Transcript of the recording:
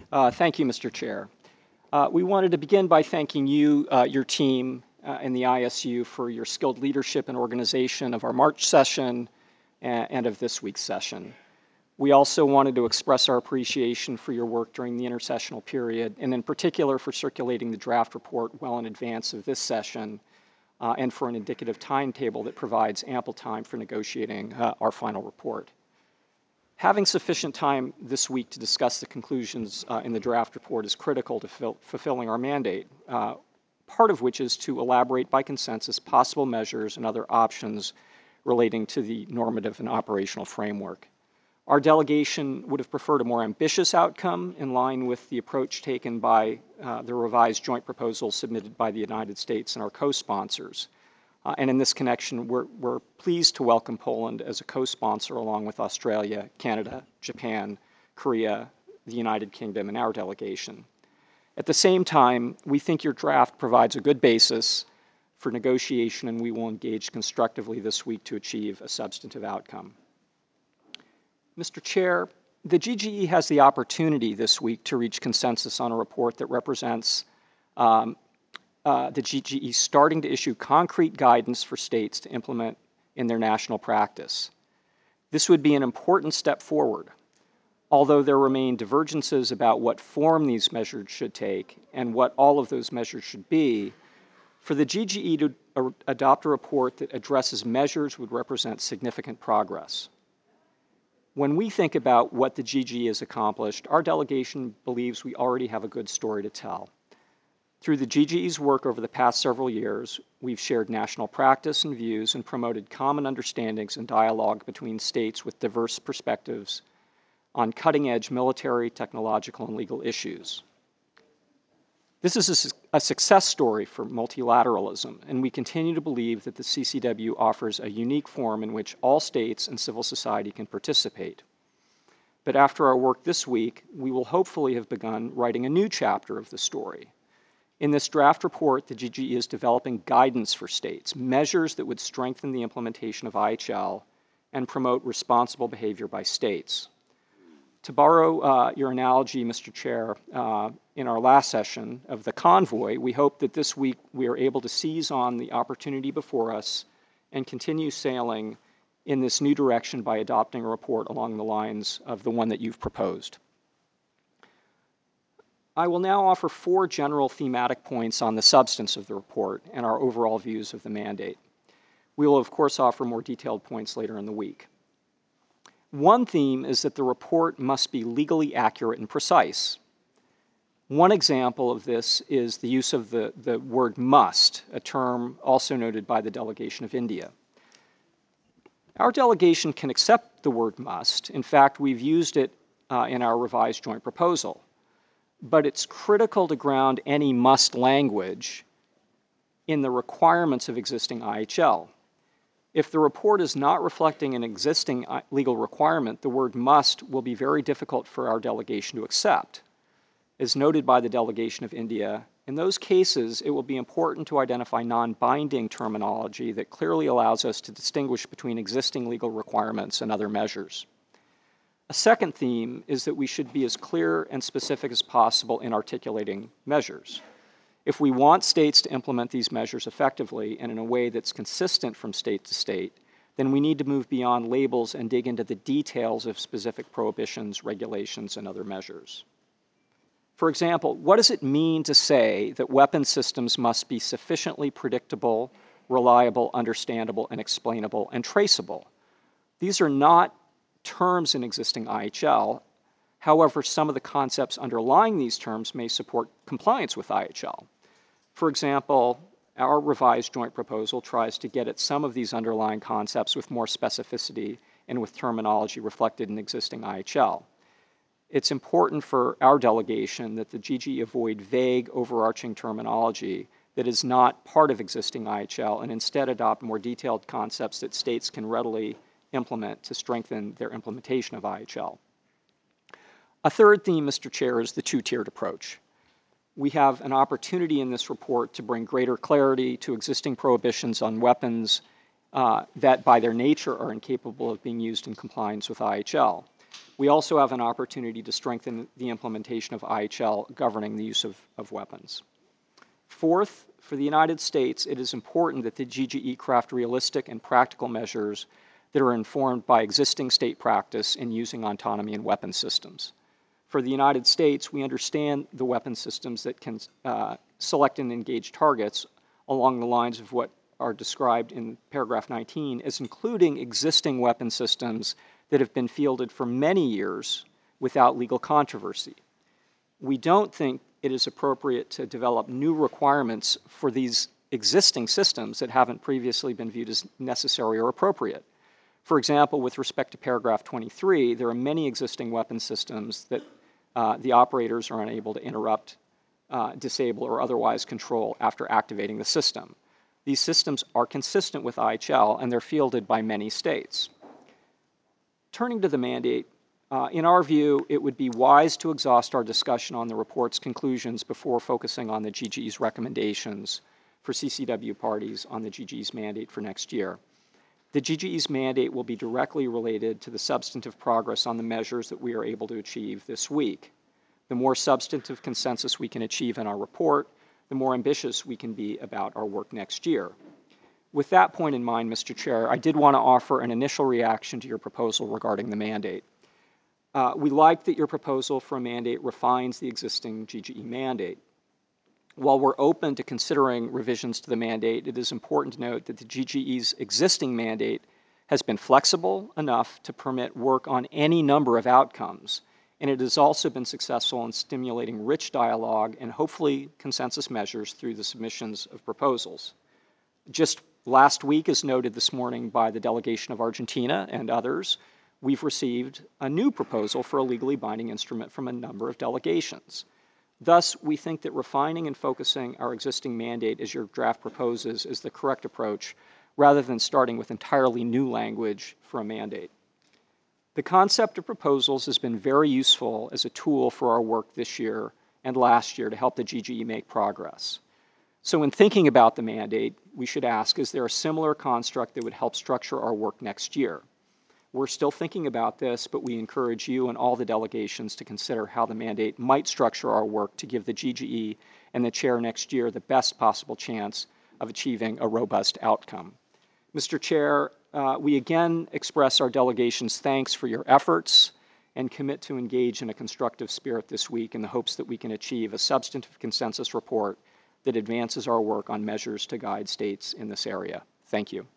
Thank you, Mr. Chair. We wanted to begin by thanking you, your team, and the ISU for your skilled leadership and organization of our March session and of this week's session. We also wanted to express our appreciation for your work during the intersessional period, and in particular for circulating the draft report well in advance of this session, and for an indicative timetable that provides ample time for negotiating our final report. Having sufficient time this week to discuss the conclusions in the draft report is critical to fulfilling our mandate, part of which is to elaborate by consensus possible measures and other options relating to the normative and operational framework. Our delegation would have preferred a more ambitious outcome in line with the approach taken by the revised joint proposal submitted by the United States and our co-sponsors. And in this connection, we're pleased to welcome Poland as a co-sponsor along with Australia, Canada, Japan, Korea, the United Kingdom, and our delegation. At the same time, we think your draft provides a good basis for negotiation, and we will engage constructively this week to achieve a substantive outcome. Mr. Chair, the GGE has the opportunity this week to reach consensus on a report that represents the GGE starting to issue concrete guidance for states to implement in their national practice. This would be an important step forward, although there remain divergences about what form these measures should take and what all of those measures should be. For the GGE to adopt a report that addresses measures would represent significant progress. When we think about what the GGE has accomplished, our delegation believes we already have a good story to tell. Through the GGE's work over the past several years, we've shared national practice and views and promoted common understandings and dialogue between states with diverse perspectives on cutting-edge military, technological, and legal issues. This is a success story for multilateralism, and we continue to believe that the CCW offers a unique forum in which all states and civil society can participate. But after our work this week, we will hopefully have begun writing a new chapter of the story. In this draft report, the GGE is developing guidance for states, measures that would strengthen the implementation of IHL and promote responsible behavior by states. To borrow your analogy, Mr. Chair, in our last session of the convoy, we hope that this week we are able to seize on the opportunity before us and continue sailing in this new direction by adopting a report along the lines of the one that you've proposed. I will now offer 4 general thematic points on the substance of the report and our overall views of the mandate. We will, of course, offer more detailed points later in the week. One theme is that the report must be legally accurate and precise. One example of this is the use of the word must, a term also noted by the delegation of India. Our delegation can accept the word must. In fact, we've used it in our revised joint proposal. But it's critical to ground any must language in the requirements of existing IHL. If the report is not reflecting an existing legal requirement, the word must will be very difficult for our delegation to accept. As noted by the delegation of India, in those cases, it will be important to identify non-binding terminology that clearly allows us to distinguish between existing legal requirements and other measures. A second theme is that we should be as clear and specific as possible in articulating measures. If we want states to implement these measures effectively and in a way that's consistent from state to state, then we need to move beyond labels and dig into the details of specific prohibitions, regulations, and other measures. For example, what does it mean to say that weapon systems must be sufficiently predictable, reliable, understandable, and explainable, and traceable? These are not terms in existing IHL. However, some of the concepts underlying these terms may support compliance with IHL. For example, our revised joint proposal tries to get at some of these underlying concepts with more specificity and with terminology reflected in existing IHL. It's important for our delegation that the GGE avoid vague, overarching terminology that is not part of existing IHL and instead adopt more detailed concepts that states can readily implement to strengthen their implementation of IHL. A third theme, Mr. Chair, is the two-tiered approach. We have an opportunity in this report to bring greater clarity to existing prohibitions on weapons that by their nature are incapable of being used in compliance with IHL. We also have an opportunity to strengthen the implementation of IHL governing the use of weapons. Fourth, for the United States, it is important that the GGE craft realistic and practical measures that are informed by existing state practice in using autonomy in weapon systems. For the United States, we understand the weapon systems that can select and engage targets along the lines of what are described in paragraph 19 as including existing weapon systems that have been fielded for many years without legal controversy. We don't think it is appropriate to develop new requirements for these existing systems that haven't previously been viewed as necessary or appropriate. For example, with respect to paragraph 23, there are many existing weapon systems that the operators are unable to interrupt, disable, or otherwise control after activating the system. These systems are consistent with IHL, and they're fielded by many states. Turning to the mandate, in our view, it would be wise to exhaust our discussion on the report's conclusions before focusing on the GGE's recommendations for CCW parties on the GGE's mandate for next year. The GGE's mandate will be directly related to the substantive progress on the measures that we are able to achieve this week. The more substantive consensus we can achieve in our report, the more ambitious we can be about our work next year. With that point in mind, Mr. Chair, I did want to offer an initial reaction to your proposal regarding the mandate. We like that your proposal for a mandate refines the existing GGE mandate. While we're open to considering revisions to the mandate, it is important to note that the GGE's existing mandate has been flexible enough to permit work on any number of outcomes, and it has also been successful in stimulating rich dialogue and hopefully consensus measures through the submissions of proposals. Just last week, as noted this morning by the delegation of Argentina and others, we've received a new proposal for a legally binding instrument from a number of delegations. Thus, we think that refining and focusing our existing mandate as your draft proposes is the correct approach, rather than starting with entirely new language for a mandate. The concept of proposals has been very useful as a tool for our work this year and last year to help the GGE make progress. So in thinking about the mandate, we should ask, is there a similar construct that would help structure our work next year? We're still thinking about this, but we encourage you and all the delegations to consider how the mandate might structure our work to give the GGE and the chair next year the best possible chance of achieving a robust outcome. Mr. Chair, we again express our delegation's thanks for your efforts and commit to engage in a constructive spirit this week in the hopes that we can achieve a substantive consensus report that advances our work on measures to guide states in this area. Thank you.